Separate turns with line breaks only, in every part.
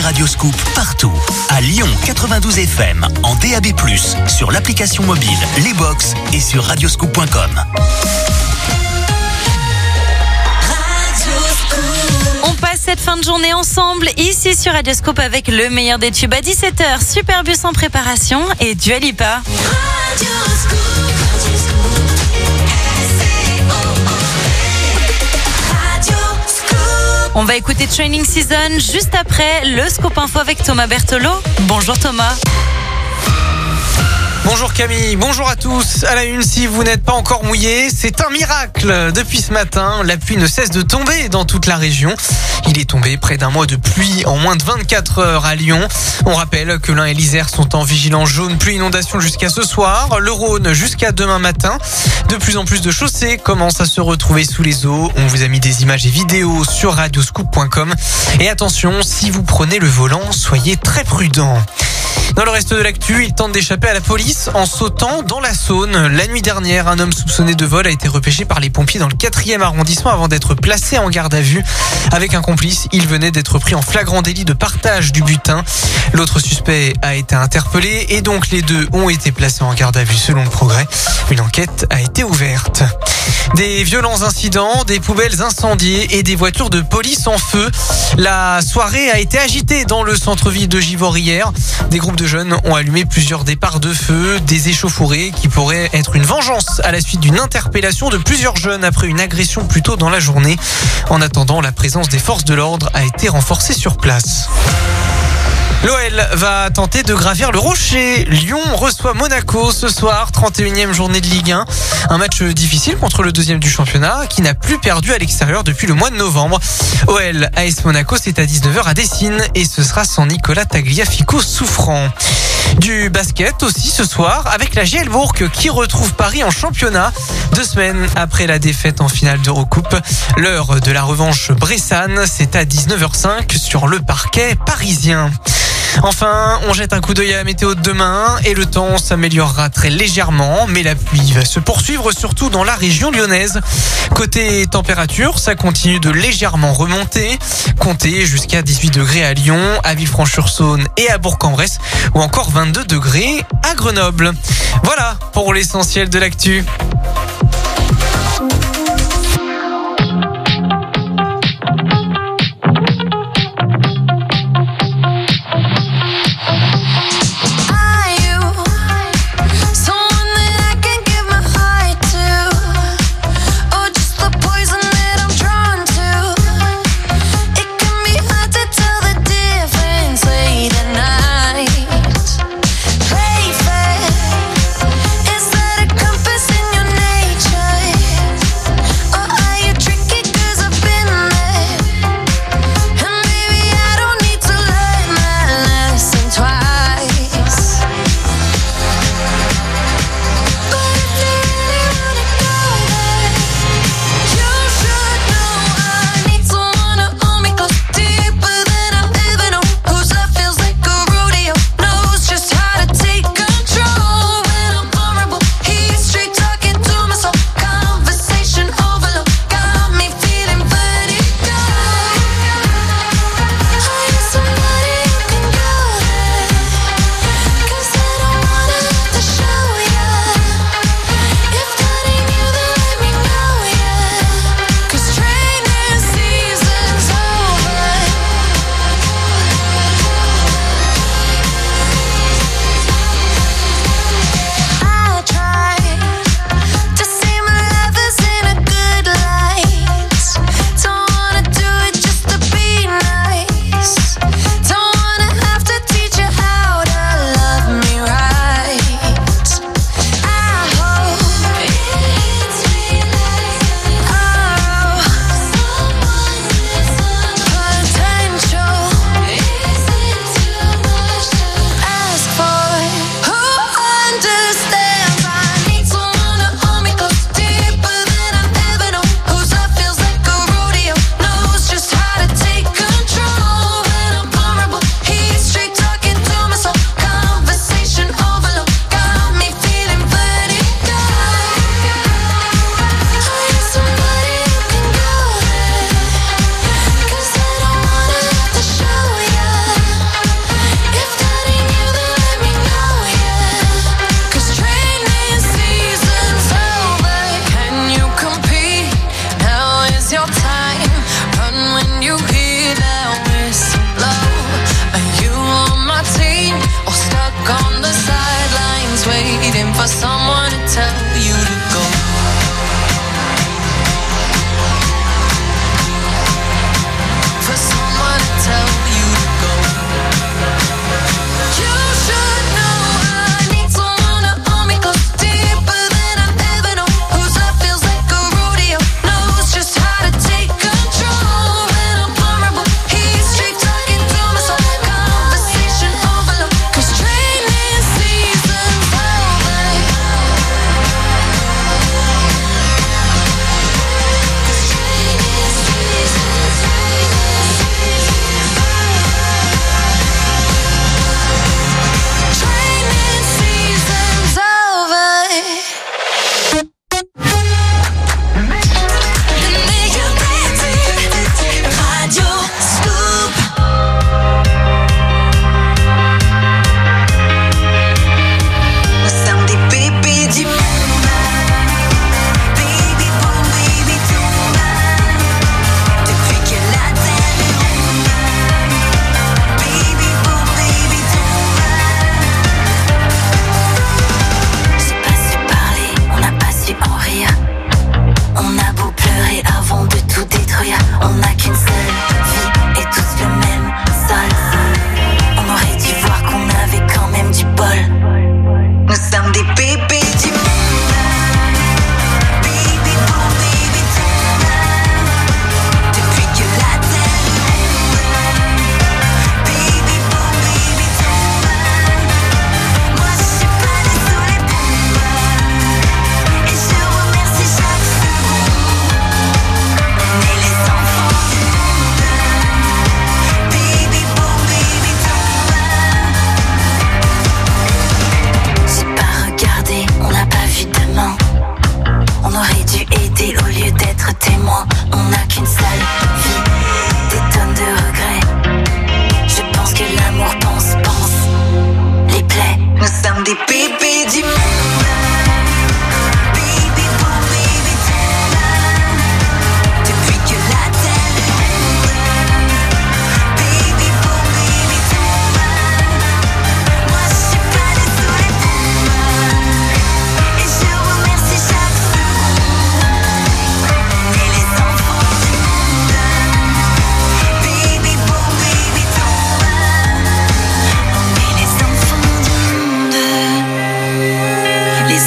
Radioscoop partout. À Lyon 92 FM, en DAB+, sur l'application mobile, les box et sur radioscoop.com.
On passe cette fin de journée ensemble ici sur Radioscoop avec le meilleur des tubes à 17h. Superbus en préparation et Dua Lipa. On va écouter Training Season juste après le Scoop Info avec Thomas Bertolo. Bonjour Thomas.
Bonjour Camille, bonjour à tous. À la une, si vous n'êtes pas encore mouillé, c'est un miracle. Depuis ce matin, la pluie ne cesse de tomber dans toute la région. Il est tombé près d'un mois de pluie en moins de 24 heures à Lyon. On rappelle que l'Ain et l'Isère sont en vigilance jaune pluie inondation jusqu'à ce soir, le Rhône jusqu'à demain matin. De plus en plus de chaussées commencent à se retrouver sous les eaux. On vous a mis des images et vidéos sur radioscoop.com. Et attention, si vous prenez le volant, soyez très prudents. Dans le reste de l'actu, il tente d'échapper à la police en sautant dans la Saône. La nuit dernière, un homme soupçonné de vol a été repêché par les pompiers dans le 4e arrondissement avant d'être placé en garde à vue. Avec un complice, il venait d'être pris en flagrant délit de partage du butin. L'autre suspect a été interpellé et donc les deux ont été placés en garde à vue selon le Progrès. Une enquête a été ouverte. Des violents incidents, des poubelles incendiées et des voitures de police en feu. La soirée a été agitée dans le centre-ville de Givors hier. Des groupes de jeunes ont allumé plusieurs départs de feu, des échauffourées qui pourraient être une vengeance à la suite d'une interpellation de plusieurs jeunes après une agression plus tôt dans la journée. En attendant, la présence des forces de l'ordre a été renforcée sur place. L'OL va tenter de gravir le rocher. Lyon reçoit Monaco ce soir, 31e journée de Ligue 1. Un match difficile contre le deuxième du championnat qui n'a plus perdu à l'extérieur depuis le mois de novembre. OL AS Monaco, c'est à 19h à Dessines et ce sera sans Nicolas Tagliafico souffrant. Du basket aussi ce soir avec la GL Bourg qui retrouve Paris en championnat 2 semaines après la défaite en finale d'Eurocoupe. L'heure de la revanche bressane, c'est à 19h05 sur le parquet parisien. Enfin, on jette un coup d'œil à la météo de demain et le temps s'améliorera très légèrement, mais la pluie va se poursuivre surtout dans la région lyonnaise. Côté température, ça continue de légèrement remonter. Comptez jusqu'à 18 degrés à Lyon, à Villefranche-sur-Saône et à Bourg-en-Bresse, ou encore 22 degrés à Grenoble. Voilà pour l'essentiel de l'actu.
Is that a compass in your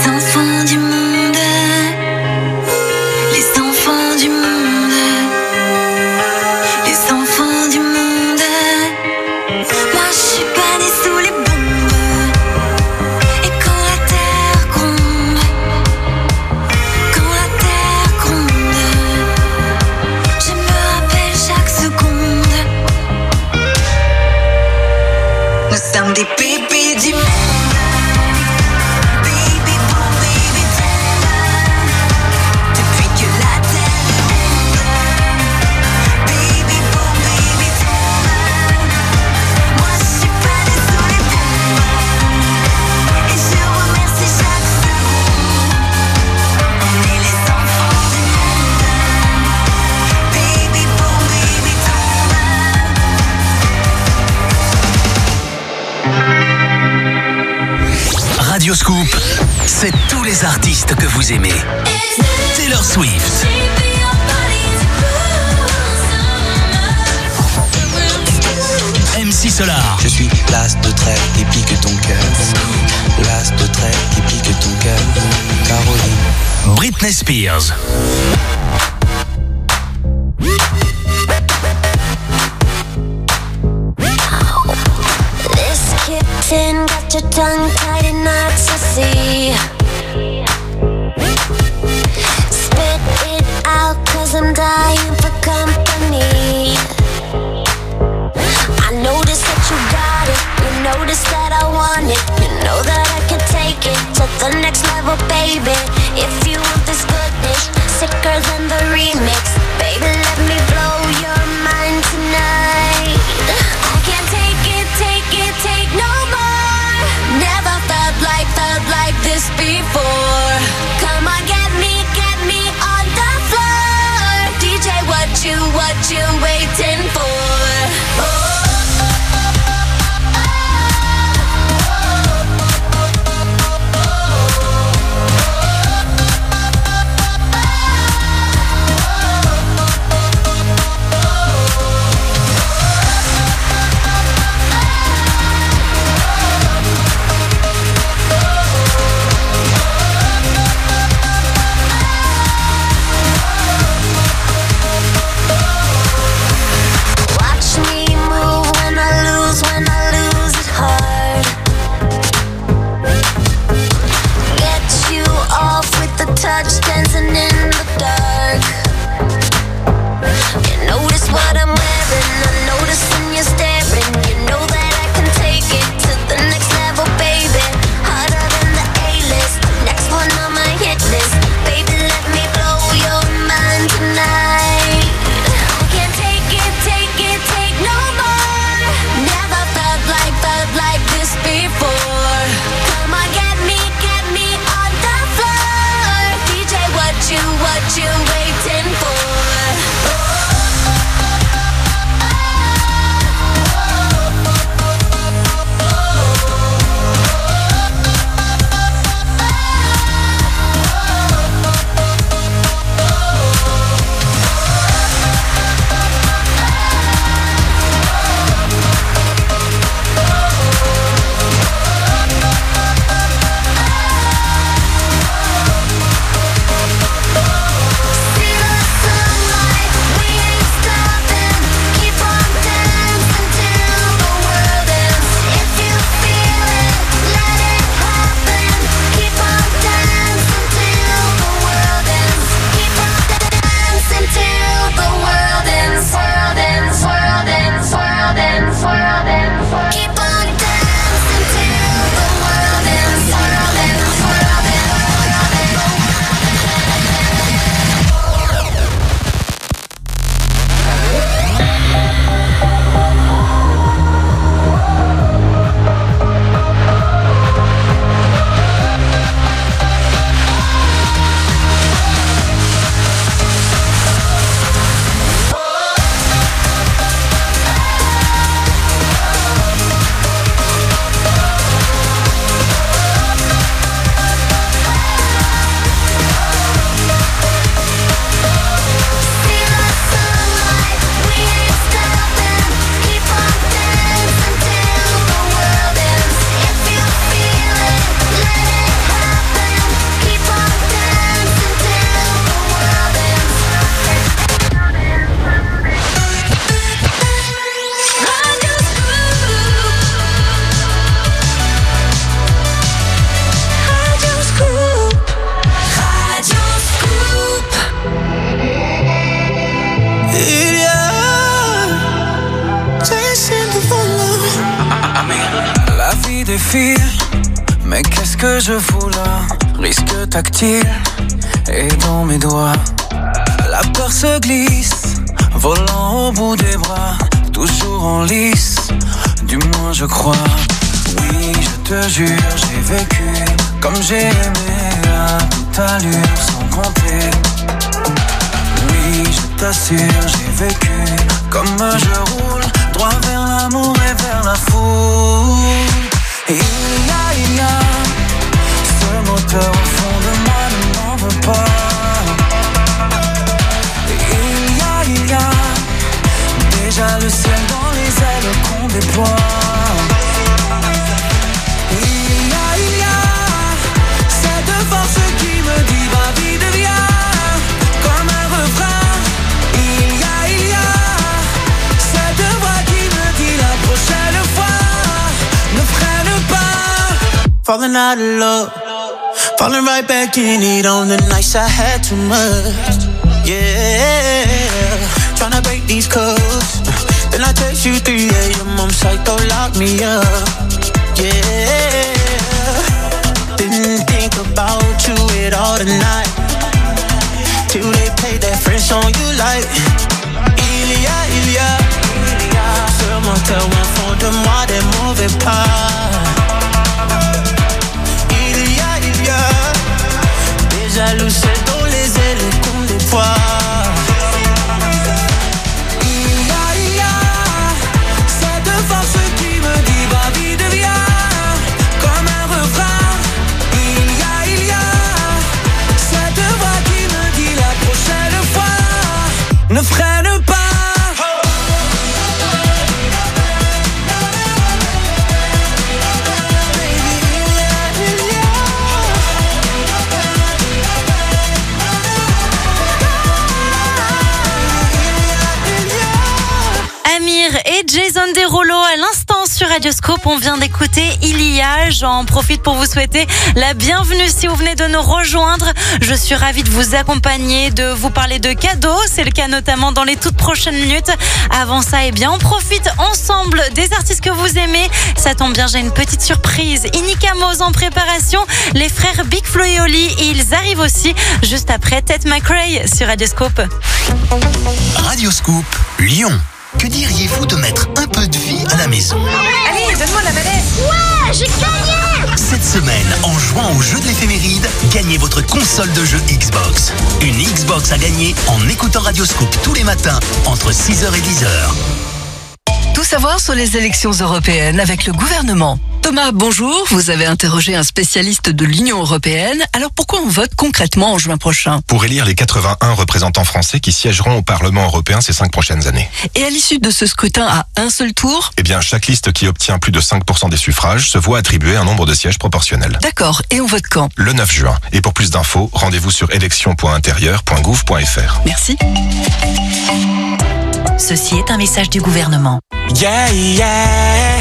enfants du monde, les enfants du monde, les enfants du monde. Moi je suis pas née sous les bombes. Et quand la terre gronde, quand la terre gronde, je me rappelle chaque seconde. Nous sommes des bébés du monde.
Radioscoop, c'est tous les artistes que vous aimez. Taylor Swift, MC Solar.
Je suis l'as de trait qui pique ton cœur. L'as de trait qui pique ton cœur. Caroline.
Britney Spears.
Kitten, got your tongue tied and not to see. Spit it out, cause I'm dying for company. I notice that you got it, you notice that I want it. You know that I can take it to the next level, baby. If you want this goodness, sicker than the remix. Baby, let me blow your mind tonight. I can't take it, take no more. Never felt like this before. Come on, get me on the floor. DJ, what you waiting for? Oh.
fil, mais qu'est-ce que je fous là? Risque tactile et dans mes doigts. La peur se glisse, volant au bout des bras, toujours en lice, du moins je crois. Oui, je te jure, j'ai vécu comme j'ai aimé à toute allure sans compter. Oui, je t'assure, j'ai vécu comme je roule, droit vers l'amour et vers la foule. Et il y a ce moteur au fond de moi ne m'en veut pas. Et il y a déjà le ciel dans les ailes qu'on déploie. Il y a cette force qui me dit ma vie devient comme un refrain. Il y a cette voix qui me dit la prochaine fois ne freine pas. Falling out of love, falling right back in it on the nights I had too much. Yeah, tryna break these codes. Then I text you 3 a.m. I'm psycho, lock me up. Yeah, didn't think about you at all tonight, till they played that French song you like. Il y a ce moteur au fond de moi des mauvais pas. Il y a déjà le ciel dans les ailes qu'on déploie. Il y a cette force qui me dit ma vie devient comme un refrain. Il y a cette voix qui me dit la prochaine fois ne freine pas.
Et Jason Derulo à l'instant sur Radioscope. On vient d'écouter Il y a. J'en profite pour vous souhaiter la bienvenue si vous venez de nous rejoindre. Je suis ravie de vous accompagner, de vous parler de cadeaux. C'est le cas notamment dans les toutes prochaines minutes. Avant ça, on profite ensemble des artistes que vous aimez. Ça tombe bien, j'ai une petite surprise. Inikamos en préparation. Les frères Big Flo et Oli, ils arrivent aussi juste après Tate McRae sur Radioscope.
Radioscope Lyon. Que diriez-vous de mettre un peu de vie à la maison?
Allez, donne-moi la manette.
Ouais, j'ai gagné.
Cette semaine, en jouant au jeu de l'éphéméride, gagnez votre console de jeu Xbox. Une Xbox à gagner en écoutant Radioscope tous les matins entre 6h et 10h.
Tout savoir sur les élections européennes avec le gouvernement. Thomas, bonjour. Vous avez interrogé un spécialiste de l'Union européenne. Alors pourquoi on vote concrètement en juin prochain?
Pour élire les 81 représentants français qui siégeront au Parlement européen ces 5 prochaines années.
Et à l'issue de ce scrutin à un seul tour?
Eh bien, chaque liste qui obtient plus de 5% des suffrages se voit attribuer un nombre de sièges proportionnel.
D'accord. Et on vote quand?
Le 9 juin. Et pour plus d'infos, rendez-vous sur élections.intérieur.gouv.fr.
Merci.
Ceci est un message du gouvernement.
Yeah, yeah.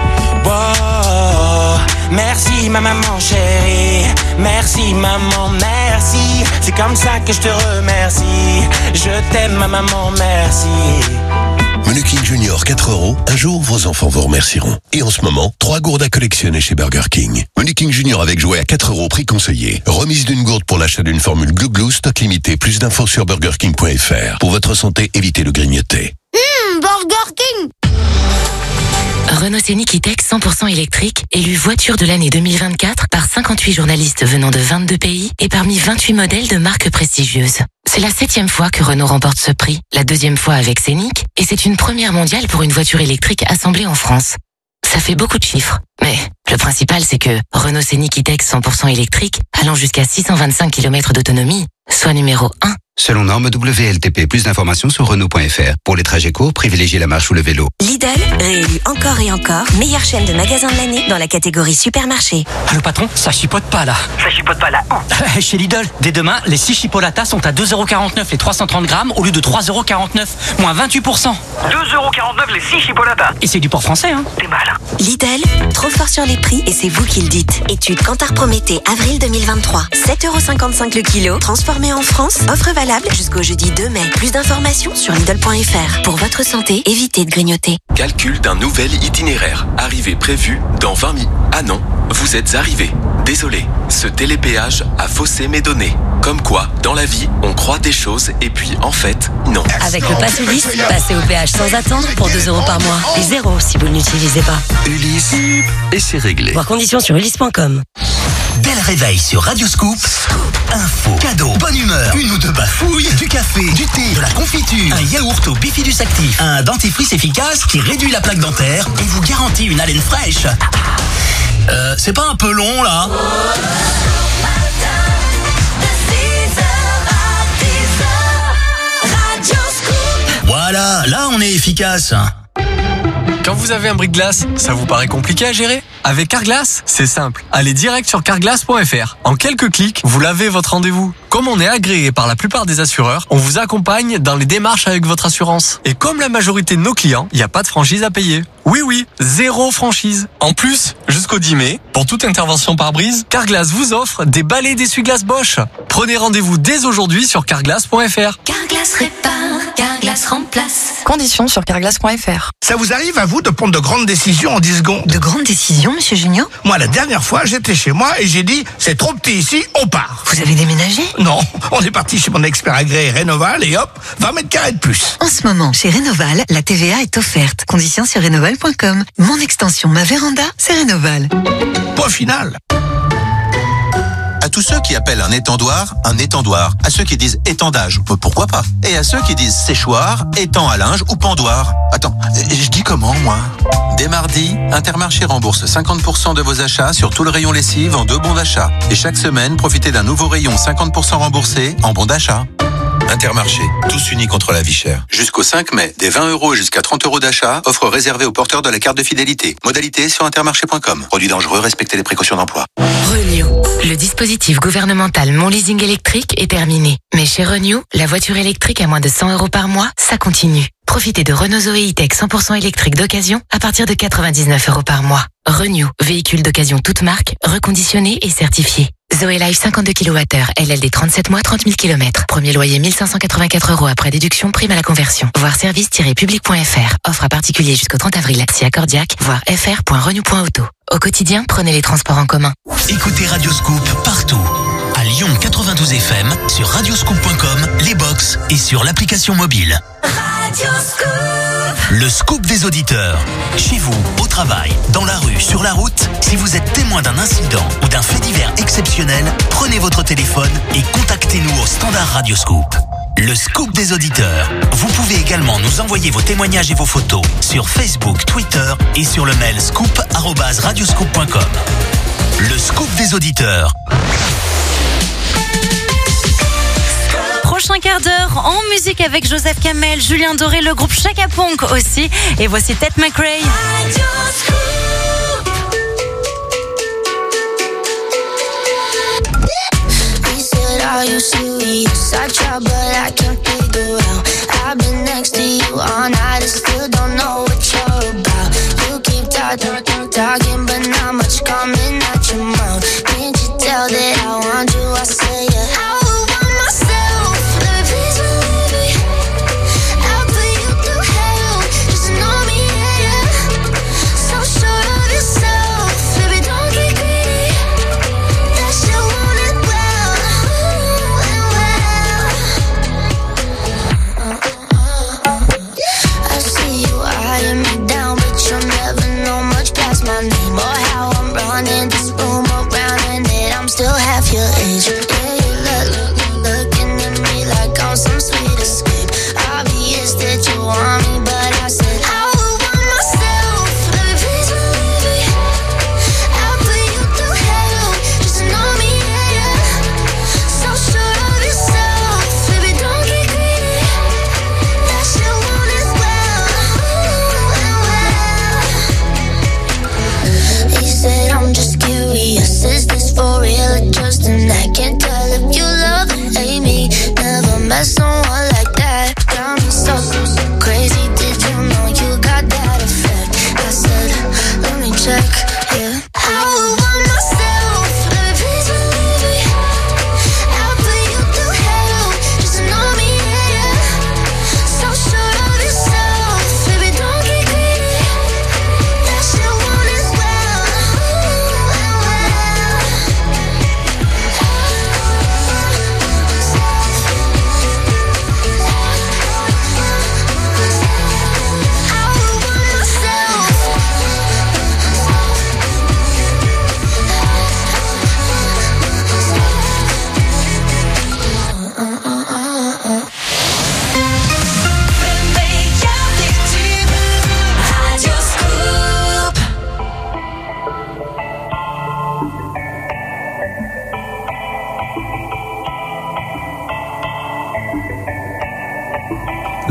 Wow. Merci ma maman chérie. Merci maman, merci. C'est comme ça que je te remercie. Je t'aime ma maman, merci.
Menu King Junior 4 €. Un jour, vos enfants vous remercieront. Et en ce moment, 3 gourdes à collectionner chez Burger King. Menu King Junior avec jouet à 4 €, prix conseillé. Remise d'une gourde pour l'achat d'une formule Glou Glou, stock limité. Plus d'infos sur burgerking.fr. Pour votre santé, évitez le grignoter.
Burger King.
Renault Scénic E-Tech 100% électrique, élu voiture de l'année 2024 par 58 journalistes venant de 22 pays et parmi 28 modèles de marques prestigieuses. C'est la 7e fois que Renault remporte ce prix, la 2e fois avec Scénic, et c'est une première mondiale pour une voiture électrique assemblée en France. Ça fait beaucoup de chiffres, mais le principal c'est que Renault Scénic E-Tech 100% électrique, allant jusqu'à 625 km d'autonomie, soit numéro 1.
Selon norme WLTP, plus d'informations sur Renault.fr. Pour les trajets courts, privilégiez la marche ou le vélo.
Lidl, réélu encore et encore, meilleure chaîne de magasins de l'année dans la catégorie supermarché.
Allô patron, ça chipote pas là.
Ça chipote pas là.
Chez Lidl, dès demain, les 6 chipolatas sont à 2,49 € les 330 grammes au lieu de 3,49 €, moins 28%.
2,49 € les 6 chipolatas.
Et c'est du port français, hein.
T'es mal.
Lidl, trop fort sur les prix et c'est vous qui le dites. Étude Kantar Prométhée, avril 2023. 7,55 € le kilo, transformé en France, offre valable valable jusqu'au jeudi 2 mai. Plus d'informations sur Lidl.fr. Pour votre santé, évitez de grignoter.
Calcul d'un nouvel itinéraire. Arrivée prévue dans 20 minutes. Ah non, vous êtes arrivé. Désolé, ce télépéage a faussé mes données. Comme quoi, dans la vie, on croit des choses et puis en fait, non.
Avec le Pass Ulysse, passez au péage sans attendre pour 2 € par mois. Et 0 si vous ne l'utilisez pas.
Ulysse, et c'est réglé.
Voir conditions sur ulysse.com.
Dès le réveil sur Radio Scoop, info, cadeau, bonne humeur, une ou deux bafouilles, du café, du thé, de la confiture, un yaourt au Bifidus Actif, un dentifrice efficace qui réduit la plaque dentaire et vous garantit une haleine fraîche. C'est pas un peu long là? Voilà, là on est efficace.
Quand vous avez un bris-de-glace, ça vous paraît compliqué à gérer? Avec Carglass, c'est simple. Allez direct sur carglass.fr. En quelques clics, vous lavez votre rendez-vous. Comme on est agréé par la plupart des assureurs, on vous accompagne dans les démarches avec votre assurance. Et comme la majorité de nos clients, il n'y a pas de franchise à payer. Oui, 0 franchise. En plus, jusqu'au 10 mai, pour toute intervention par brise, Carglass vous offre des balais d'essuie-glace Bosch. Prenez rendez-vous dès aujourd'hui sur carglass.fr.
Carglass répare, Carglass remplace.
Conditions sur carglass.fr.
Ça vous arrive à vous de prendre de grandes décisions en 10 secondes?
De grandes décisions, monsieur Junior?
Moi, la dernière fois, j'étais chez moi et j'ai dit, c'est trop petit ici, on part.
Vous avez déménagé?
Non, on est parti chez mon expert agréé Rénoval et hop, 20 mètres carrés de plus.
En ce moment, chez Rénoval, la TVA est offerte. Conditions sur rénoval.com. Mon extension, ma véranda, c'est Rénoval.
Point final.
À tous ceux qui appellent un étendoir, à ceux qui disent étendage, pourquoi pas? Et à ceux qui disent séchoir, étang à linge ou pendoir. Attends, je dis comment, moi? Dès mardi, Intermarché rembourse 50% de vos achats sur tout le rayon lessive en 2 bons d'achat. Et chaque semaine, profitez d'un nouveau rayon 50% remboursé en bons d'achat. Intermarché, tous unis contre la vie chère. Jusqu'au 5 mai, des 20 € jusqu'à 30 € d'achat, offre réservée aux porteurs de la carte de fidélité. Modalité sur intermarché.com. Produit dangereux, respectez les précautions d'emploi.
Renew. Le dispositif gouvernemental Mon Leasing électrique est terminé. Mais chez Renew, la voiture électrique à moins de 100 € par mois, ça continue. Profitez de Renault Zoé E-Tech 100% électrique d'occasion à partir de 99 € par mois. Renew, véhicule d'occasion toute marque, reconditionné et certifié. Zoé Life 52 kWh, LLD 37 mois, 30 000 km. Premier loyer 1584 € après déduction, prime à la conversion. Voir service-public.fr. Offre à particulier jusqu'au 30 avril. Si accordiaque, voir fr.renew.auto. Au quotidien, prenez les transports en commun.
Écoutez Radio Scoop partout. À Lyon 92 FM, sur radioscoop.com, les box et sur l'application mobile.
Radio Scoop.
Le scoop des auditeurs. Chez vous, au travail, dans la rue, sur la route, si vous êtes témoin d'un incident ou d'un fait divers exceptionnel, prenez votre téléphone et contactez-nous au standard Radio Scoop. Le scoop des auditeurs. Vous pouvez également nous envoyer vos témoignages et vos photos sur Facebook, Twitter et sur le mail scoop@radioscoop.com. Le scoop des auditeurs.
Prochain quart d'heure en musique avec Joseph Kamel, Julien Doré, le groupe Chaka Ponk aussi. Et voici Ted McRae.
Are you serious? I try but I can't figure out. I've been next to you all night and still don't know what you're about. You keep talking but not much coming out your mouth. Can't you tell that I want you? I say yeah. I would want myself. Let me please believe me. I'll put you through hell. Just know me, yeah. So sure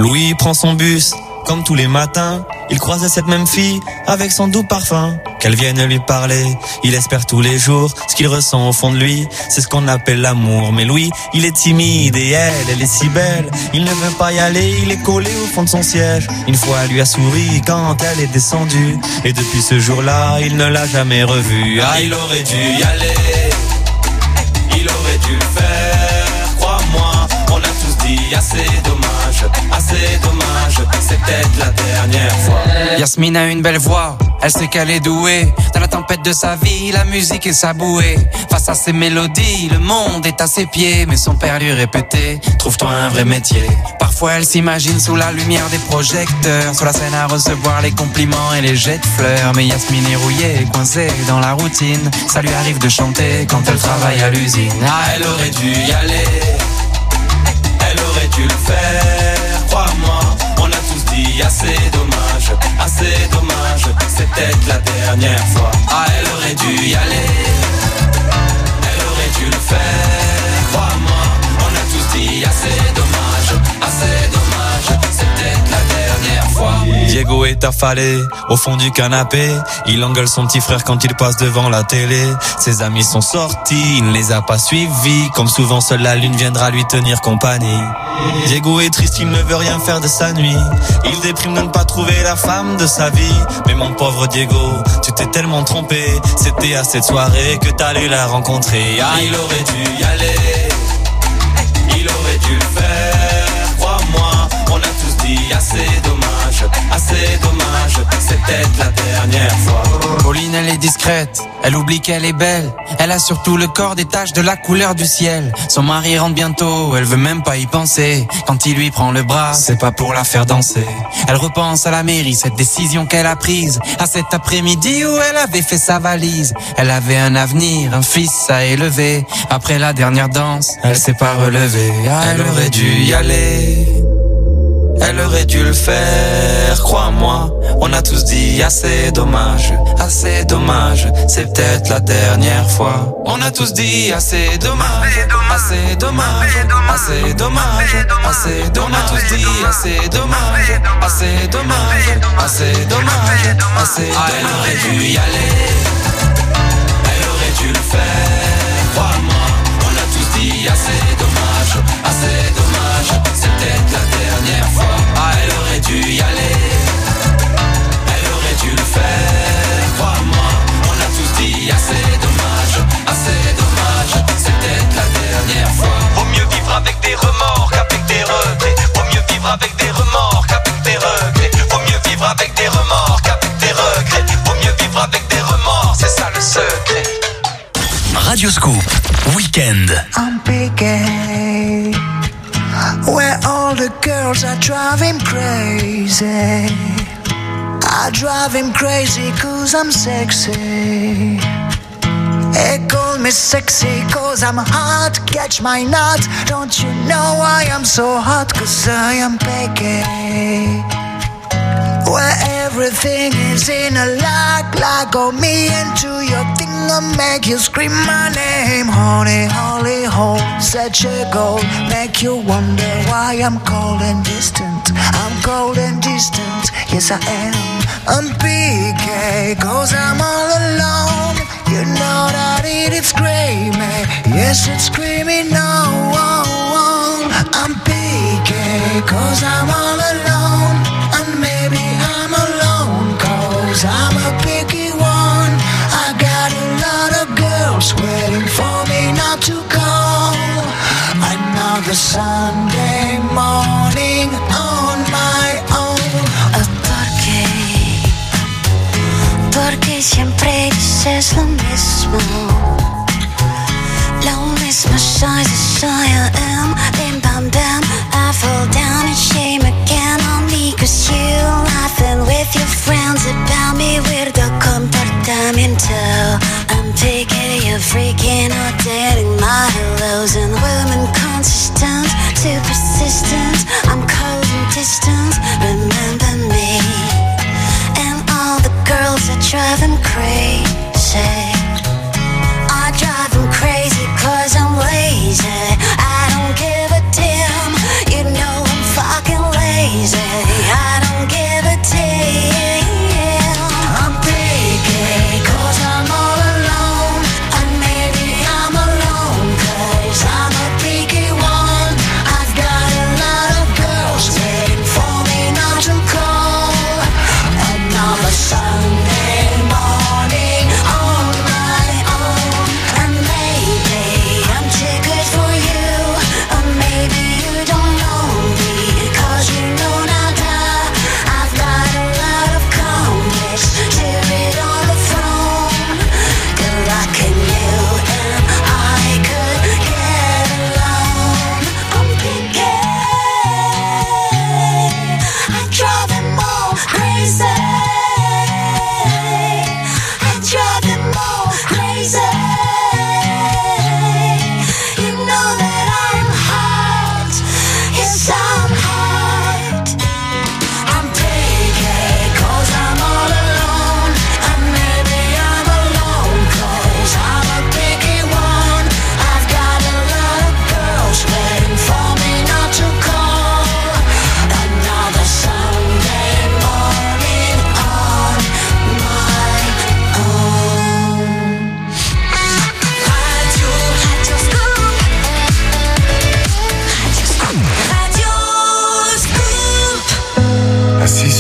Louis prend son bus, comme tous les matins. Il croise cette même fille avec son doux parfum. Qu'elle vienne lui parler, il espère tous les jours. Ce qu'il ressent au fond de lui, c'est ce qu'on appelle l'amour. Mais Louis, il est timide et elle est si belle. Il ne veut pas y aller, il est collé au fond de son siège. Une fois, elle lui a souri quand elle est descendue. Et depuis ce jour-là, il ne l'a jamais revue. Ah, il aurait dû y aller, il aurait dû le faire, crois-moi. On a tous dit assez dommage, c'est peut-être la dernière fois.
Yasmine a une belle voix, elle sait qu'elle est douée. Dans la tempête de sa vie, la musique est sa bouée. Face à ses mélodies, le monde est à ses pieds. Mais son père lui répétait, trouve-toi un vrai métier. Parfois elle s'imagine sous la lumière des projecteurs, sur la scène à recevoir les compliments et les jets de fleurs. Mais Yasmine est rouillée, coincée dans la routine. Ça lui arrive de chanter quand elle travaille à l'usine.
Ah, elle aurait dû y aller, elle aurait dû le faire, crois-moi. On a tous dit assez dommage, c'est peut-être la dernière fois. Ah, elle aurait dû y aller, elle aurait dû le faire, crois-moi. On a tous dit assez dommage, c'est peut-être la dernière fois. Diego est affalé au fond du canapé. Il engueule son petit frère quand il passe devant la télé. Ses amis sont sortis, il ne les a pas suivis. Comme souvent, seule la lune viendra lui tenir compagnie. Diego est triste, il ne veut rien faire de sa nuit. Il déprime de ne pas trouver la femme de sa vie. Mais mon pauvre Diego, tu t'es tellement trompé. C'était à cette soirée que t'allais la rencontrer. Ah, il aurait dû y aller, il aurait dû le faire, crois-moi. On a tous dit assez dommage, c'est peut-être la dernière fois.
Pauline, elle est discrète, elle oublie qu'elle est belle. Elle a surtout le corps des taches de la couleur du ciel. Son mari rentre bientôt, elle veut même pas y penser. Quand il lui prend le bras, c'est pas pour la faire danser. Elle repense à la mairie, cette décision qu'elle a prise. À cet après-midi où elle avait fait sa valise. Elle avait un avenir, un fils à élever. Après la dernière danse, elle s'est pas relevée. Ah,
Elle aurait dû y aller, elle aurait dû le faire, crois-moi. On a tous dit assez dommage, c'est peut-être la dernière fois. On a tous dit assez dommage. On a tous dit assez dommage. Ah, elle aurait dû y aller, elle aurait dû le faire, crois-moi. On a tous dit assez dommage, c'est peut-être la dernière fois. Ah, elle aurait dû y aller, elle aurait dû le faire, crois-moi. On a tous dit assez dommage, c'est peut-être la dernière fois. Vaut mieux vivre avec des remords qu'avec des regrets. Vaut mieux vivre avec des remords qu'avec des regrets. Vaut mieux vivre avec des remords qu'avec des regrets. Vaut mieux vivre avec des remords, c'est ça le secret.
Radioscoop, Weekend.
I'm picking where all the girls are driving crazy. I drive him crazy cause I'm sexy. They call me sexy cause I'm hot. Catch my nut. Don't you know I am so hot cause I am picky. Where everything is in a lock go me into your thing and make you scream my name. Honey, holy hole, such a gold. Make you wonder why I'm cold and distant. I'm cold and distant, yes I am. I'm PK, cause I'm all alone. You know that it's screaming, yes it's screaming no. I'm PK, cause I'm all alone. And maybe I'm alone, cause I'm a picky one. I got a lot of girls waiting for me not to call. Another Sunday morning on my own.
Porque siempre dices lo mismo. Lo mismo soy, soy I am. Bim bam bam, I fall down in shame again on me. Cause you laughing with your friends about me. Weirdo comportamiento. I'm taking you freaking out, dating my hellos. And women consistent, too persistent. I'm cold and distant, remember me. Girls that drive him crazy. I drive him crazy cause I'm lazy. I don't give a damn. You know I'm fucking lazy.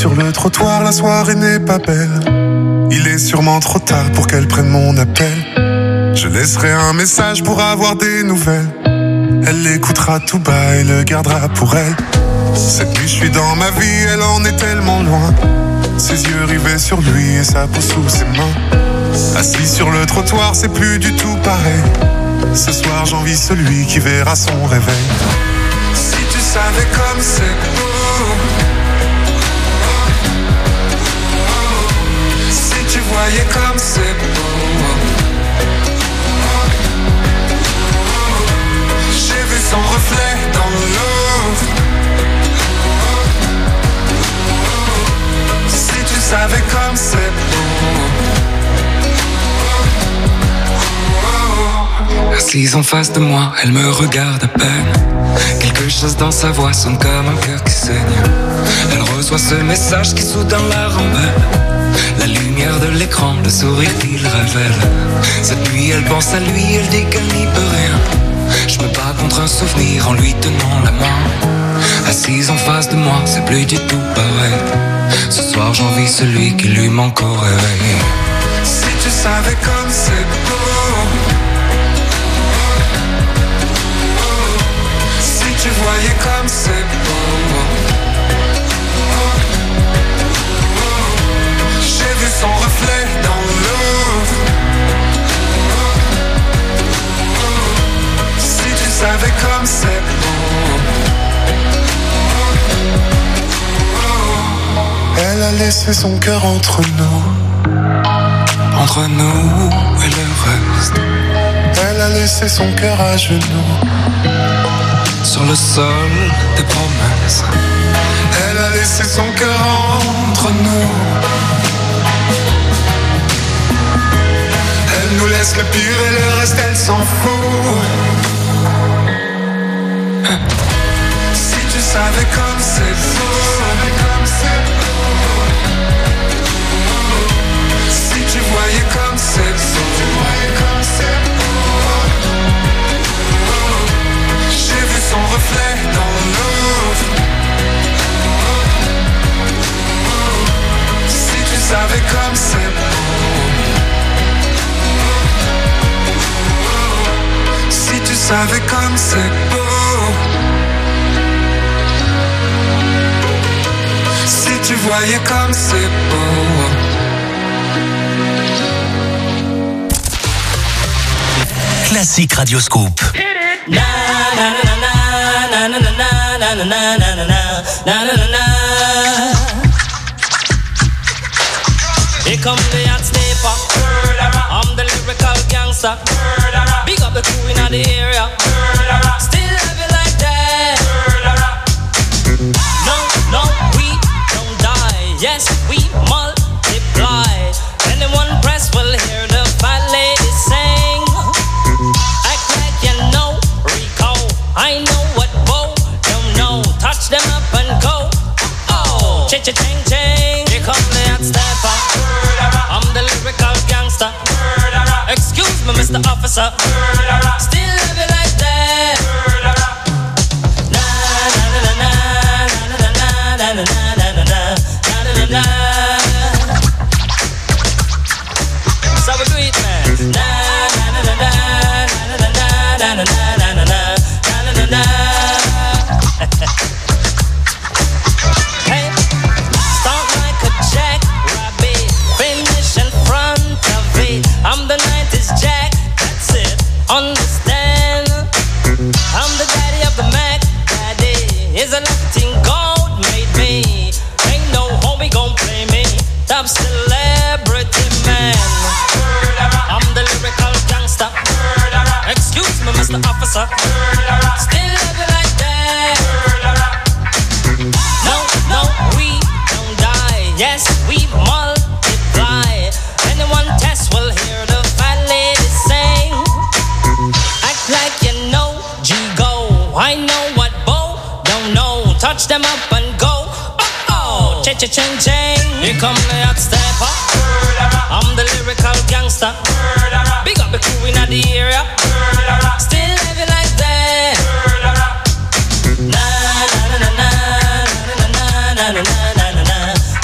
sur le trottoir, la soirée n'est pas belle. Il est sûrement trop tard pour qu'elle prenne mon appel. Je laisserai un message pour avoir des nouvelles. Elle l'écoutera tout bas et le gardera pour elle. Cette nuit je suis dans ma vie, elle en est tellement loin. Ses yeux rivés sur lui et sa peau sous ses mains. Assis sur le trottoir, c'est plus du tout pareil. Ce soir j'envie celui qui verra son réveil. Si tu savais comme c'est beau, si tu voyais comme c'est beau. J'ai vu son reflet dans l'eau. Si tu savais comme c'est beau.
Assise en face de moi, elle me regarde à peine. Quelque chose dans sa voix sonne comme un cœur qui saigne. Elle reçoit ce message qui soudain la rembelle. La lumière de l'écran, le sourire qu'il révèle. Cette nuit elle pense à lui, elle dit qu'elle n'y peut rien. Je me bats contre un souvenir en lui tenant la main. Assise en face de moi, c'est plus du tout pareil. Ce soir j'envie celui qui lui manque au réveil.
Si tu savais comme c'est beau. Si tu voyais comme c'est beau. J'ai vu son reflet dans l'eau. Si tu savais comme c'est beau. Elle a laissé son cœur entre nous.
Entre nous et le reste.
Elle a laissé son cœur à genoux.
Sur le sol des promesses.
Elle a laissé son cœur entre nous. Elle nous laisse le pire et le reste elle s'en fout. Si tu savais comme c'est beau. Si tu voyais comme c'est beau. J'ai vu son reflet dans l'eau. Si tu savais comme c'est beau. Si tu savais comme c'est beau. Si tu voyais comme c'est beau.
Classique Radioscope.
Here come the hot stepper. I'm the lyrical gangster. Big up the crew in the area. Still have it like that. No, no, we don't die. Yes, we multiply. Anyone press will hear the fat lady sing. Act like you know Rico. I know what Bo don't know. Touch them up and go. Oh, cha-cha-ching-ching. Here come the hot stepper. I'm the lyrical gangster. Excuse me, Mr. Officer. Still have it like that. Na na na na na na na na na na na na. So we do it, man. Na na na na na na na na na na na. Hey, start like a jackrabbit, finish in front of it. I'm the 90s Jack, that's it. Understand? I'm the daddy of the Mac. Daddy is a Latin gold made me. Ain't no homie gon' play me. Top celebrity man. I'm the lyrical gangster. Excuse me, Mr. Officer. Still have it like that. No, no, we don't die. Yes, we multiply. Anyone test will hear the fat lady sing. Act like you know G-Go. I know what Bo don't know. Touch them up and go. Oh, cha-cha-ching-ching. Here come the hot stepper. I'm the lyrical gangster. Big up the crew in the area. Still have it like that. Na na na na na na na na na na na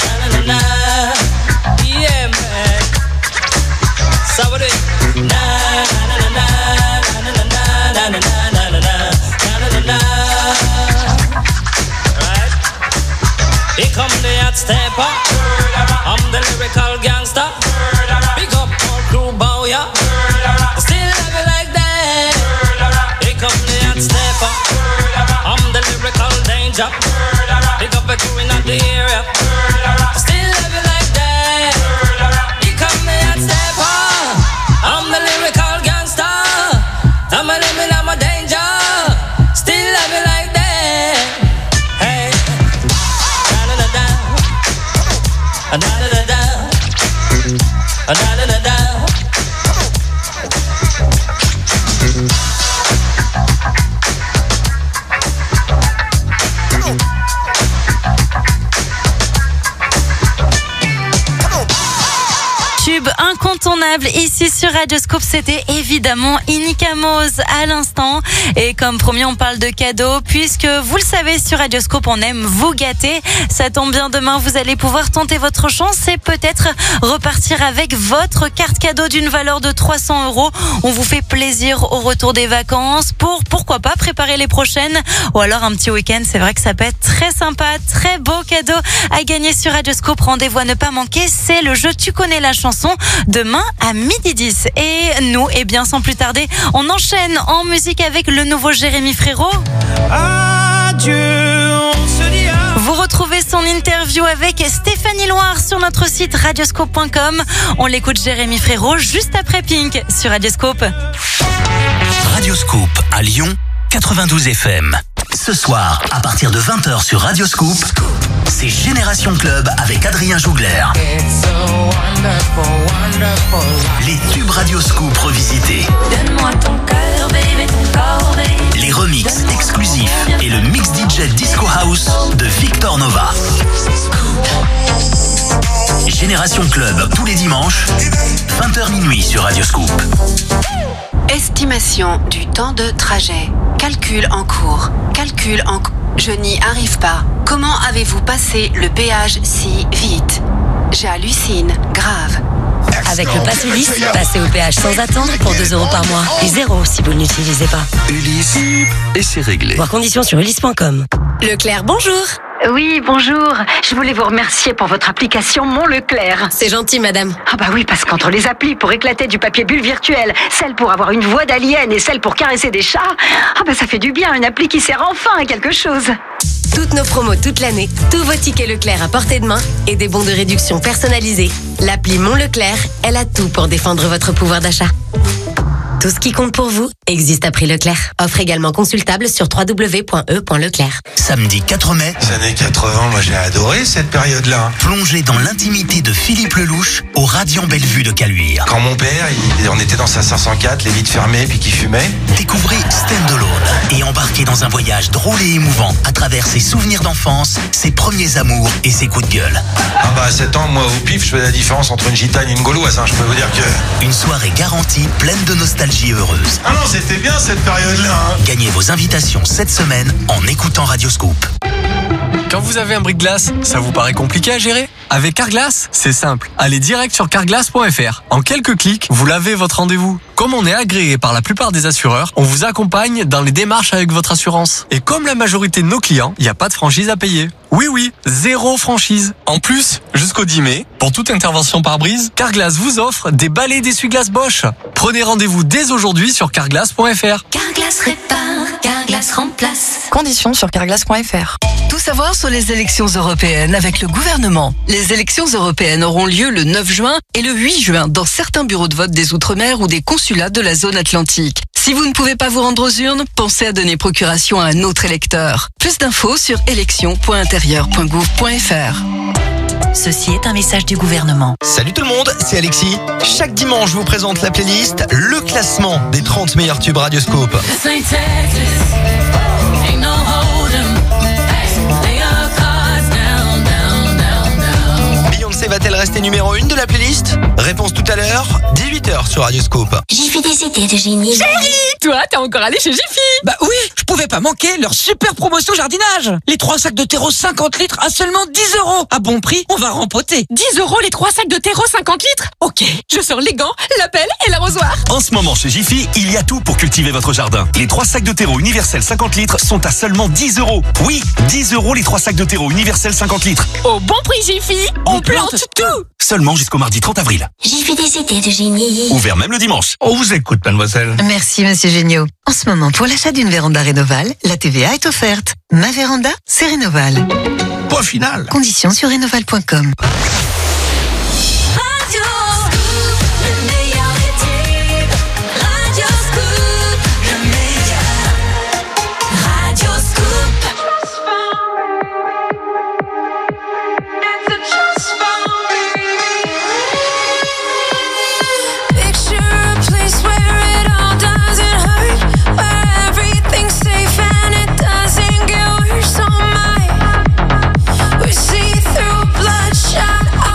stepper. I'm the lyrical gangster. Big up all crew bow ya. Still love you like that. Here come the hot stepper. I'm the lyrical danger. Big up a crew in the area. Still love you like that. Here come the hot stepper. I'm the lyrical gangster. I'm a living, I'm a danger. Still love you like that. Hey, da da da da, da da da da, da da da da.
Tube incontournable ici sur Radioscope, c'était évidemment Inika Mose à l'instant. Et comme promis, on parle de cadeaux puisque vous le savez, sur Radioscope, on aime vous gâter. Ça tombe bien, demain, vous allez pouvoir tenter votre chance et peut-être repartir avec votre carte cadeau d'une valeur de 300 €. On vous fait plaisir au retour des vacances pour, pourquoi pas, préparer les prochaines ou alors un petit week-end. C'est vrai que ça peut être très sympa, très beau cadeau à gagner sur Radioscope. Rendez-vous à ne pas manquer, c'est le jeu Tu connais la chanson. Demain à 12h10. Et nous, eh bien, sans plus tarder, on enchaîne en musique avec le nouveau Jérémy Frérot.
Adieu, on se dit adieu.
Vous retrouvez son interview avec Stéphanie Loire sur notre site radioscope.com. On l'écoute, Jérémy Frérot, juste après Pink sur Radioscope.
Radioscope à Lyon, 92 FM. Ce soir, à partir de 20h sur Radioscope, c'est Génération Club avec Adrien Jougler. Les tubes Radioscope revisités.
Donne-moi ton cœur, baby, ton corps, baby.
Les remixes exclusifs et le mix DJ Disco House de Victor Nova. Génération Club tous les dimanches, 20h minuit sur Radioscope.
Estimation du temps de trajet. Calcul en cours. Calcul en cours. Je n'y arrive pas. Comment avez-vous passé le péage si vite? J'hallucine. Grave.
Avec le pass Ulysse, passez au péage sans attendre pour 2 € par mois. Et 0 si vous ne l'utilisez pas.
Ulysse, et c'est réglé.
Voir conditions sur ulysse.com.
Leclerc, bonjour.
Oui, bonjour. Je voulais vous remercier pour votre application Mon Leclerc.
C'est gentil, madame.
Ah bah oui, parce qu'entre les applis pour éclater du papier bulle virtuel, celle pour avoir une voix d'alien et celle pour caresser des chats, ah bah ça fait du bien, une appli qui sert enfin à quelque chose.
Toutes nos promos toute l'année, tous vos tickets Leclerc à portée de main et des bons de réduction personnalisés. L'appli Mon Leclerc, elle a tout pour défendre votre pouvoir d'achat. Tout ce qui compte pour vous existe à prix Leclerc. Offre également consultable sur www.e.leclerc.
Samedi 4 mai.
Les années 80, moi j'ai adoré cette période-là.
Plongez dans l'intimité de Philippe Lelouch au Radiant Bellevue de Caluire.
Quand mon père, on était dans sa 504, les vitres fermées, puis qu'il fumait.
Découvrez Stand Alone et embarquez dans un voyage drôle et émouvant à travers ses souvenirs d'enfance, ses premiers amours et ses coups de gueule.
Ah bah à 7 ans, moi au pif, je fais la différence entre une gitane et une gauloise, hein, je peux vous dire que...
Une soirée garantie, pleine de nostalgie heureuse.
Ah non, c'était bien cette période-là. Hein.
Gagnez vos invitations cette semaine en écoutant Radioscope.
Quand vous avez un bris-de-glace, ça vous paraît compliqué à gérer? Avec Carglass, c'est simple. Allez direct sur carglass.fr. En quelques clics, vous lavez votre rendez-vous. Comme on est agréé par la plupart des assureurs, on vous accompagne dans les démarches avec votre assurance. Et comme la majorité de nos clients, il n'y a pas de franchise à payer. Oui, 0 franchise. En plus, jusqu'au 10 mai, pour toute intervention par brise, Carglass vous offre des balais d'essuie-glace Bosch. Prenez rendez-vous dès aujourd'hui sur carglass.fr.
Carglass répare, Carglass remplace.
Conditions sur carglass.fr. Tout savoir sur les élections européennes avec le gouvernement. Les élections européennes auront lieu le 9 juin et le 8 juin dans certains bureaux de vote des Outre-mer ou des consulats de la zone atlantique. Si vous ne pouvez pas vous rendre aux urnes, pensez à donner procuration à un autre électeur. Plus d'infos sur élections.intérieur.gouv.fr.
Ceci est un message du gouvernement.
Salut tout le monde, c'est Alexis. Chaque dimanche, je vous présente la playlist, le classement des 30 meilleurs tubes Radioscope. Beyoncé va-t-elle rester été numéro 1 de la playlist? Réponse tout à l'heure, 18h sur Radioscope.
Jiffy des idées de génie.
Chérie, toi, t'es encore allé chez Jiffy?
Bah oui, je pouvais pas manquer leur super promotion jardinage. Les 3 sacs de terreau 50 litres à seulement 10 €. À bon prix, on va rempoter.
10 € les 3 sacs de terreau 50 litres? Ok, je sors les gants, la pelle et l'arrosoir.
En ce moment, chez Jiffy, il y a tout pour cultiver votre jardin. Les 3 sacs de terreau universel 50 litres sont à seulement 10 €. Oui, 10 € les 3 sacs de terreau universel 50 litres.
Au bon prix Jiffy, on plante tout.
Seulement jusqu'au mardi 30 avril.
Jiffy des idées de génie.
Ouvert même le dimanche.
On vous écoute, mademoiselle.
Merci, monsieur Géniaux. En ce moment, pour l'achat d'une véranda Rénoval, la TVA est offerte. Ma véranda, c'est Rénoval.
Point final.
Conditions sur rénoval.com.
Bloodshot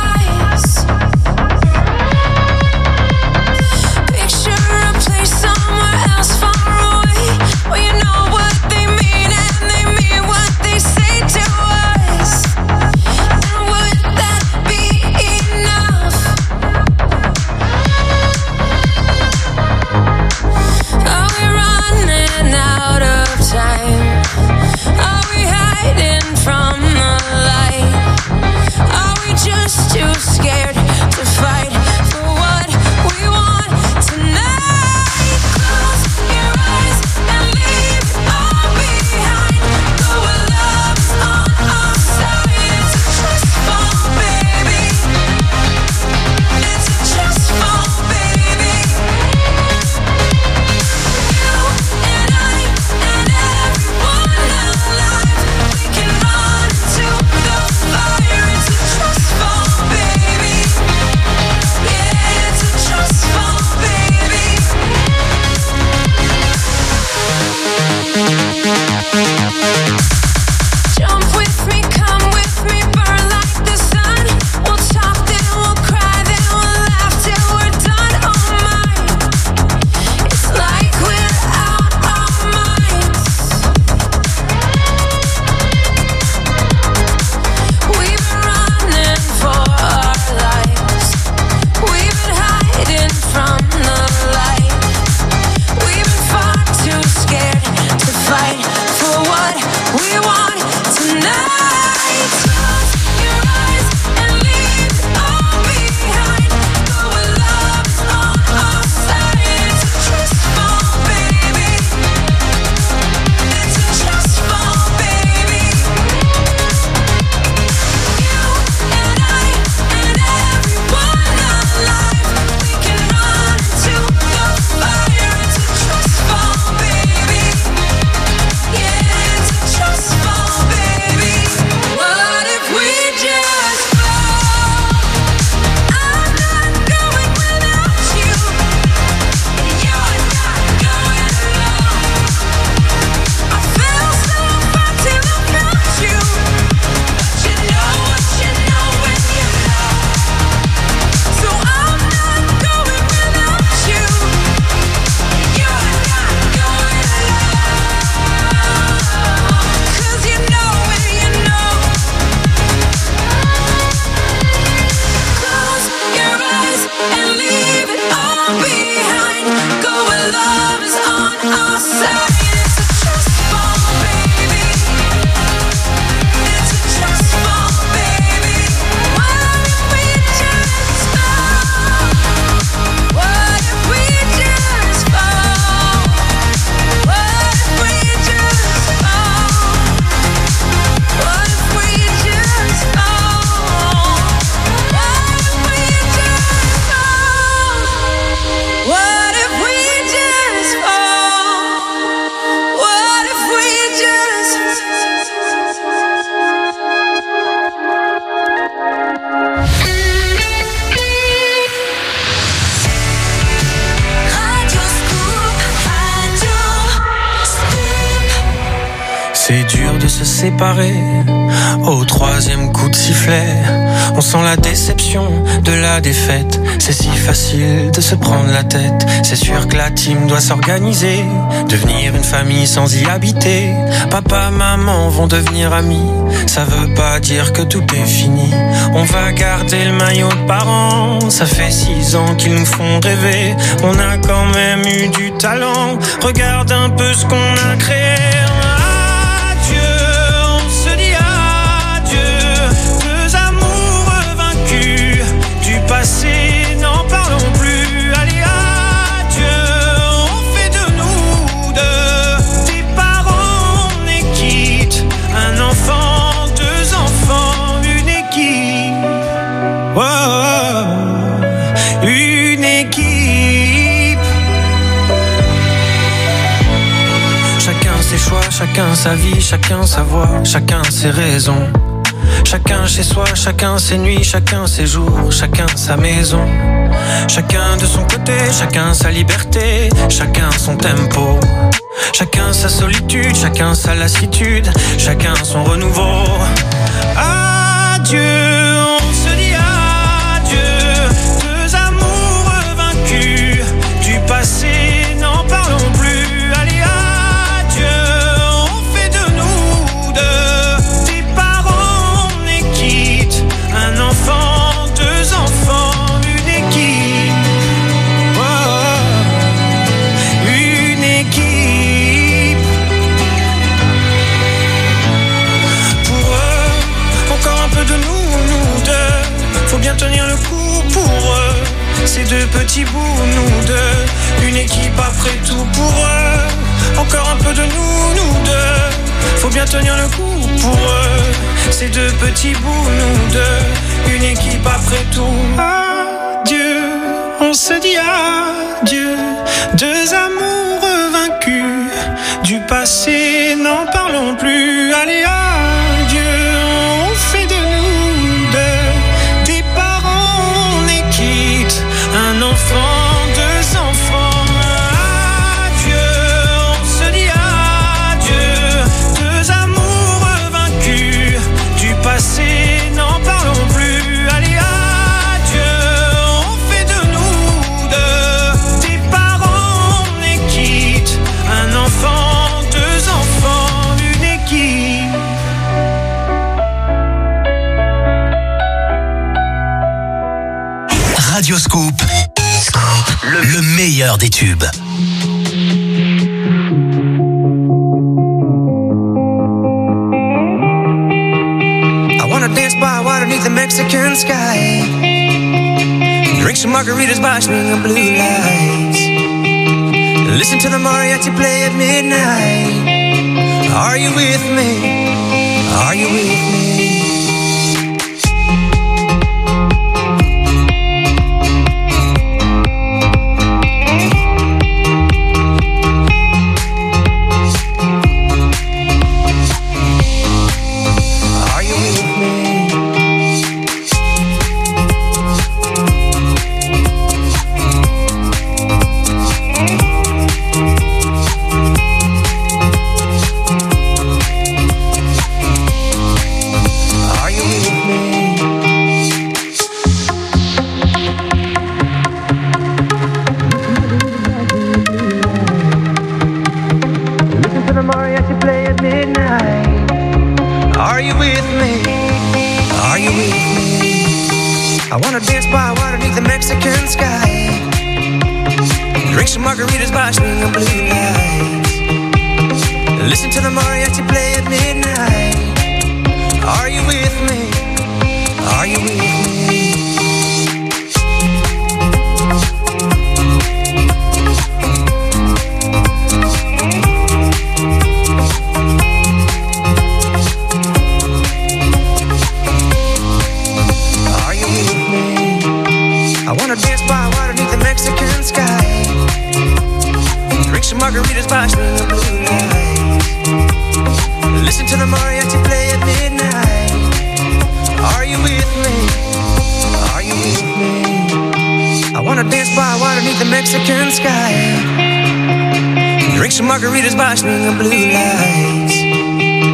C'est dur de se séparer au troisième coup de sifflet. On sent la déception de la défaite. C'est si facile de se prendre la tête. C'est sûr que la team doit s'organiser, devenir une famille sans y habiter. Papa, maman vont devenir amis. Ça veut pas dire que tout est fini. On va garder le maillot de parents. Ça fait 6 ans qu'ils nous font rêver. On a quand même eu du talent. Regarde un peu ce qu'on a créé. Passé, n'en parlons plus. Allez, adieu, on fait de nous deux des parents, on est quitte. Un enfant, 2 enfants, une équipe. Oh, une équipe. Chacun ses choix, chacun sa vie, chacun sa voix, chacun ses raisons. Chacun chez soi, chacun ses nuits, chacun ses jours, chacun sa maison. Chacun de son côté, chacun sa liberté, chacun son tempo. Chacun sa solitude, chacun sa lassitude, chacun son renouveau. Adieu, on se dit adieu, 2 amours vaincus. Du passé, n'en parlons plus. Allez, adieu, on fait de nous deux des parents, on est quitte. Un enfant, 2 enfants, une équipe. Oh, une équipe. Pour eux, encore un peu de nous deux. Faut bien tenir le coup pour eux. Ces 2 petits bouts, nous deux. Une équipe après tout pour eux. Encore un peu de nous deux. Faut bien tenir le coup pour eux. Ces 2 petits bouts, nous deux. Une équipe après tout. Adieu, on se dit adieu. 2 amours vaincus. Du passé, n'en parlons plus. Allez, adieu, on fait de nous deux des parents, on est quitte. Un enfant, 2 enfants. Adieu, on se dit adieu. 2 amours vaincus. Du passé, n'en parlons plus. Allez, adieu, on fait de nous deux des parents, on est quitte. Un enfant, 2 enfants, une équipe.
Radio Scoop, le meilleur des tubes.
I wanna dance by water beneath the Mexican sky. Drink some margaritas by swinging blue lights. Listen to the mariachi play at midnight. Are you with me? Are you with me? Margaritas by swinging blue lights. Listen to the mariachi play at midnight. Are you with me? Are you with me? Are you with me? I wanna dance by water beneath the Mexican sky. Drink some margaritas by swinging blue lights. Listen to the mariachi play at midnight. Are you with me? Are you with me? I wanna dance by water beneath the Mexican sky. Drink some margaritas by swinging blue lights.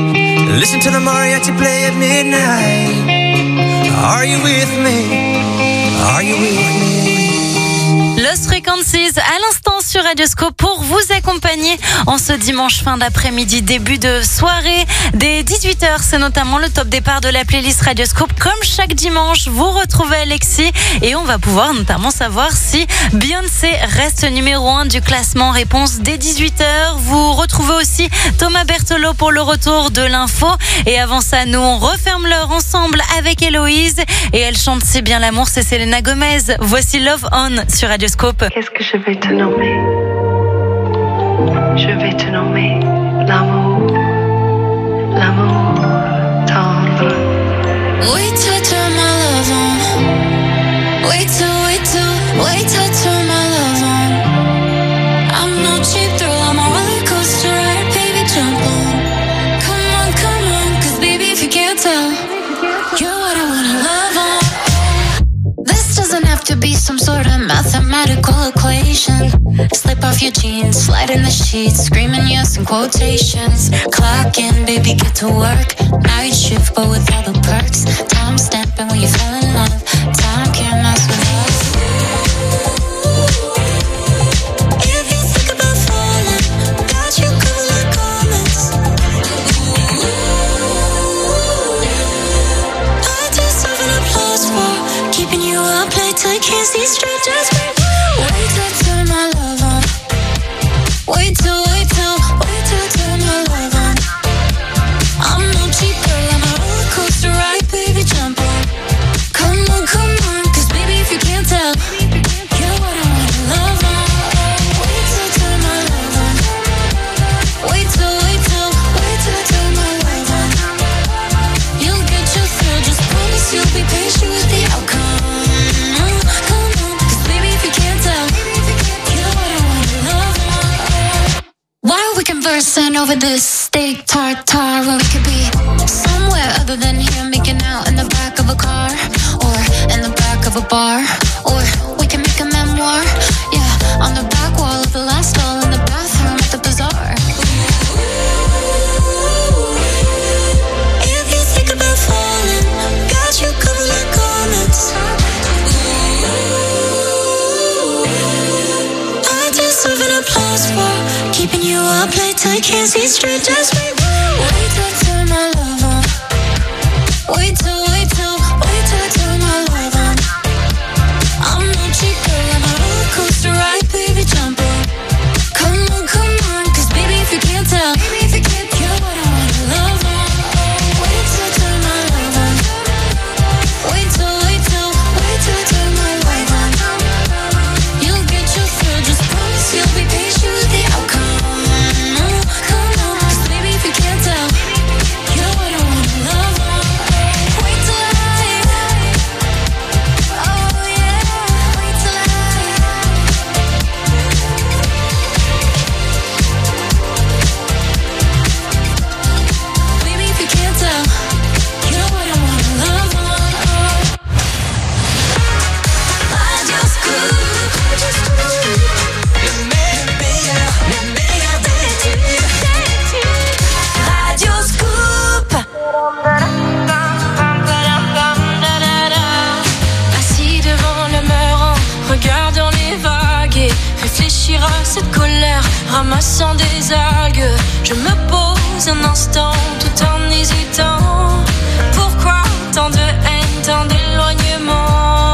to the mariachi play at midnight. Are you with me? Are you with me?
Lost Frequencies à l'instant sur Radioscope pour vous accompagner en ce dimanche fin d'après-midi, début de soirée. Dès 18h, c'est notamment le top départ de la playlist Radioscope. Comme chaque dimanche, vous retrouvez Alexis et on va pouvoir notamment savoir si Beyoncé reste numéro 1 du classement. Réponse dès 18h. Vous retrouvez aussi Thomas Berthelot pour le retour de l'info. Et avant ça, nous, on referme l'heure ensemble avec Héloïse. Et elle chante si bien l'amour, c'est Selena Gomez. Voici Love On sur Radioscope.
Qu'est-ce que je vais te nommer? Je vais te nommer l'amour, l'amour tendre.
Wait till turn my love on. Wait till turn my love on. I'm no cheap thrill, I'm a roller coaster ride, baby, jump on. Come on, cause baby, if you can't tell, you're what I wanna love on. This doesn't have to be some sort of mathematical equation. Slip off your jeans, slide in the sheets, screaming yes in quotations. Clock in, baby, get to work. Night shift, but with all the perks. Time stamping when you fell in love. Time can't mess with us. If you think about falling, got you covered like garments. I deserve an applause for keeping you up late till you can't see straight. Just wait till turn my love on. Wait till turn my love on. I'm no cheap girl, I'm a roller coaster ride, baby, jump on. Come on, cause baby, if you can't tell, you're what I wanna love on. Wait till turn my love on. Wait till turn my love on. You'll get your thrill, just promise you'll be patient with the outcome. Come on, cause baby, if you can't tell, you're what I wanna love on. Why are we conversing over this steak tartare when we could be somewhere other than here, making out in the back of a car or in the back of a bar, or we can make a memoir, yeah, on the back wall of the last stall in the bathroom at the bazaar. If you think about falling, got you covered like garments. I deserve an applause for keeping you up late till you can't see straight. Just wait till turn my love on. Wait till turn my love on. I'm no cheap girl, I'm a roller coaster ride, baby, jump on. Come on, cause baby, if you can't tell, you're what I wanna love on. Wait till turn my love on. Wait till turn my love on. You'll get your thrill, just promise you'll be patient with the outcome. Come on, cause baby, if you can't tell, you're what I wanna love on. Wait till oh yeah, wait till baby, if you can't tell, you're what I wanna love on. Assis devant le mur en regardant les vagues et réfléchir à cette colère, ramassant des algues. Je me pose un instant tout en hésitant. Pourquoi tant de haine, tant d'éloignement?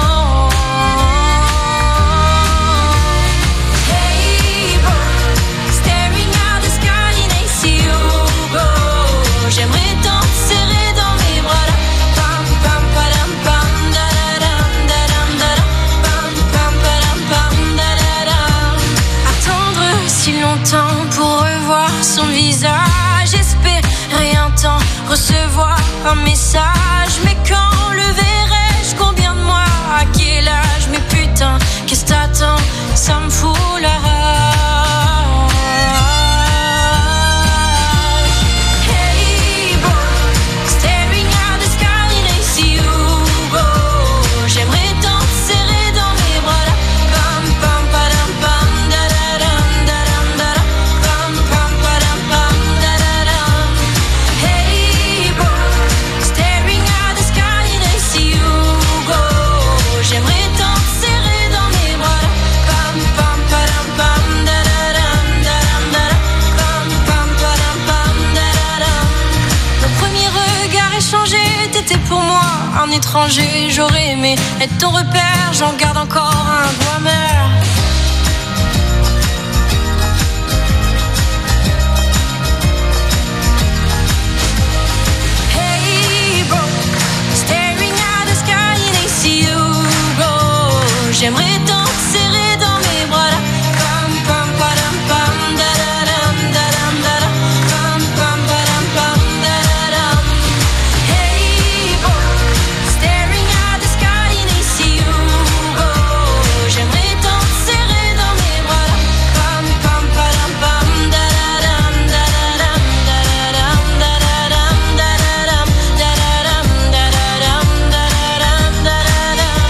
Hey boy, staring at the sky and I see you go. J'aimerais t'en serrer dans mes bras là. Pam pam padam pam da da dam da dam da dam. Pam pam padam pam da da dam. Attendre si longtemps pour revoir son visage, espérer un temps, recevoir un message. Mais quand le verrai-je, combien de mois, à quel âge? Mais putain, qu'est-ce que t'attends? Ça me fout la rage. Hey boy, staring at the sky and I see you go. J'aimerais t'en serrer dans mes bras là. Pam pam padam pam da da dam da dam da dam. Pam pam padam pam da da dam. Hey un étranger. J'aurais aimé être ton repère, j'en garde encore un goût amer. Hey bro, staring at the sky and I see you go. J'aimerais tant te serrer dans mes bras là. Pam pam padam pam da da dam da dam da da. Pam pam padam pam da da dam. Hey bro, staring at the sky and I see you go. J'aimerais tant te serrer dans mes bras là. Pam pam padam pam da da dam da da dam da da dam da da dam da da dam da da dam da da dam da da dam da da dam.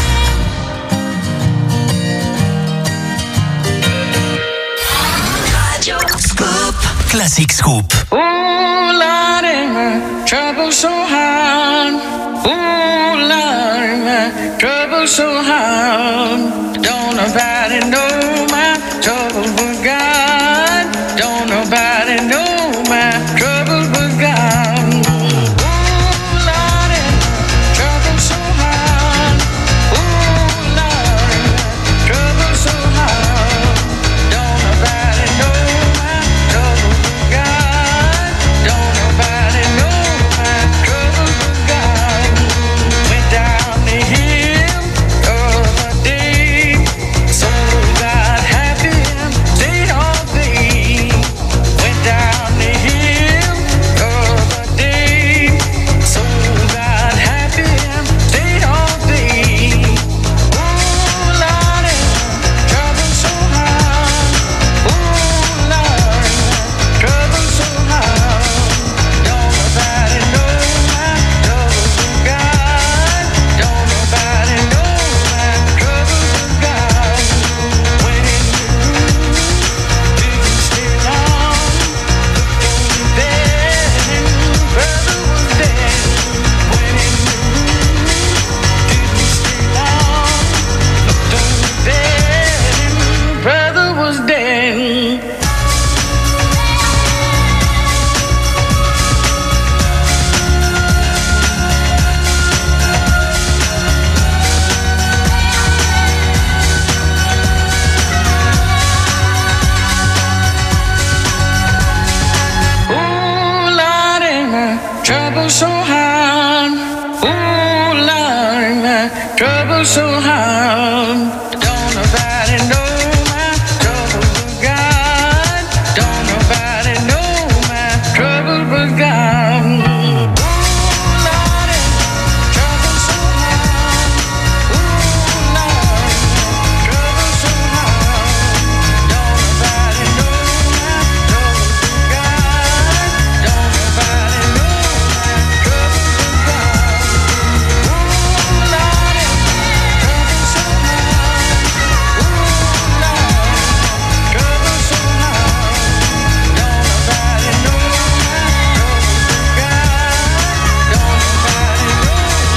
Classic Scoop.
Ooh, Lordy, my trouble so hard. Ooh, Lordy, my trouble so hard. Don't nobody know my trouble but God. Don't nobody know my trouble but God. Ooh, Lordy, my trouble so hard. Ooh, Lordy, my trouble so hard. Don't nobody know my trouble but God. Don't nobody know my trouble but God. Went down the hill of a day, so got happy and stayed all day. Went down the hill of a day, so got happy and stayed all day. Ooh, Lordy, trouble so hard. Ooh, Lordy, trouble so hard. Don't nobody know my trouble but God. Don't nobody know my trouble but God. When in the room, didn't stay long. Looked on the bed and brother was dead. When in the room, didn't stay long. Looked on the bed and brother was dead. Ooh, Lordy, my trouble so hard. Ooh, Lordy, my trouble so hard. Don't nobody know my trouble but God. Don't nobody know my trouble but God. Ooh, Lordy, trouble so hard. Ooh, Lordy, trouble so hard. Don't nobody know my trouble but God. Don't nobody know my trouble but God. Ooh, Lordy, trouble so hard. Ooh, Lordy, trouble so hard. Don't nobody know my trouble but God. Don't nobody know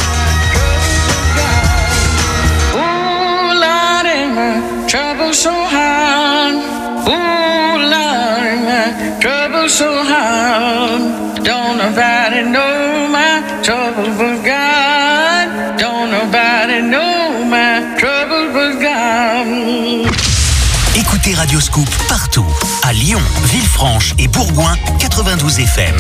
my trouble so hard. Ooh, Lordy, my trouble so hard. Don't nobody know my trouble but God. Don't nobody know my trouble but God.
Écoutez Radio Scoop partout. À Lyon, Villefranche et Bourgoin, 92 FM.